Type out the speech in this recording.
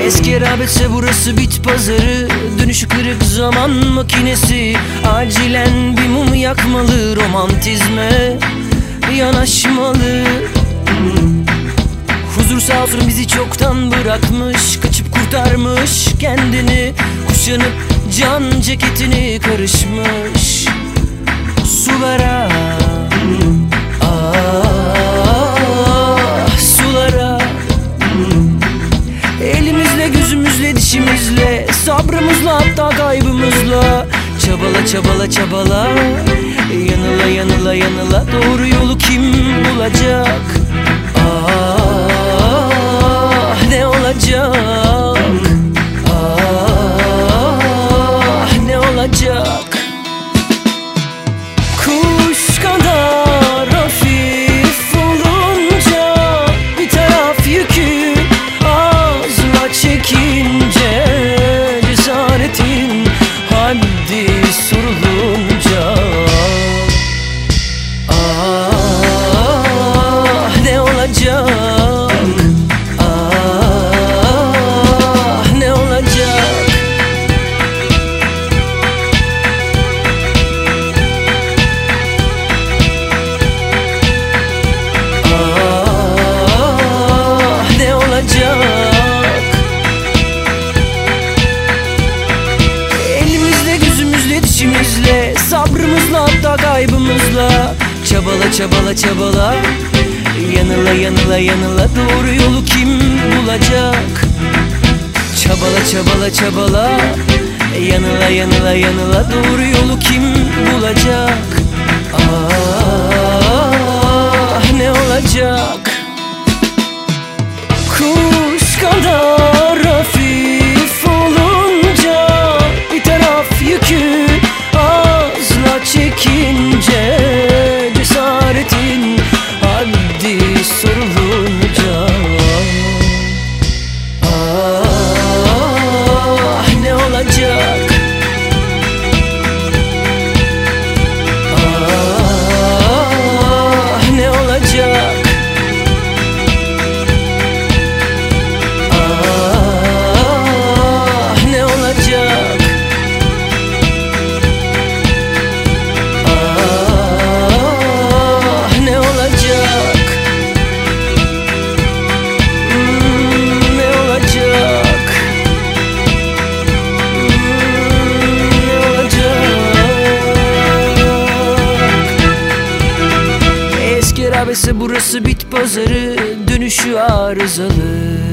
Eski rağbetse burası bit pazarı, dönüşü kırık zaman makinesi. Acilen bir mum yakmalı, romantizme yanaşmalı. Huzur sağ olsun bizi çoktan bırakmış, kaçıp kurtarmış kendini. Kuşanıp can ceketini karışmış sulara, sulara. Elimizle, gözümüzle, dişimizle, sabrımızla, hatta kaybımızla. Çabala çabala çabala, yanıla yanıla yanıla, doğru yolu kim bulacak? Ne olacak? Ne olacak? Kuş kadar hafif olunca bir taraf yükü ağzına çekince, cesaretin haddi sorulunca. Ne olacak? Ne olacak? Ne olacak? Elimizle, gözümüzle, dişimizle, sabrımızla, hatta kaybımızla. Çabala çabala çabala, yanıla yanıla yanıla, doğru yolu kim bulacak? Çabala çabala çabala, yanıla yanıla yanıla, doğru yolu kim bulacak? Ne olacak? Kuş kadar hafif olunca bir taraf yükü ağzına çekince, cesaretin haddi sorulunca. Ne olacak? Ne olacak? Ne olacak? Ne olacak? Ne olacak? Ne olacak? Eski rağbetse burası bit pazarı, dönüşü arızalı.